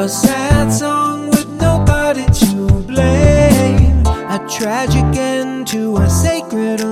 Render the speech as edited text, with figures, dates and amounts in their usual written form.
A sad song with nobody to blame, a tragic end to a sacred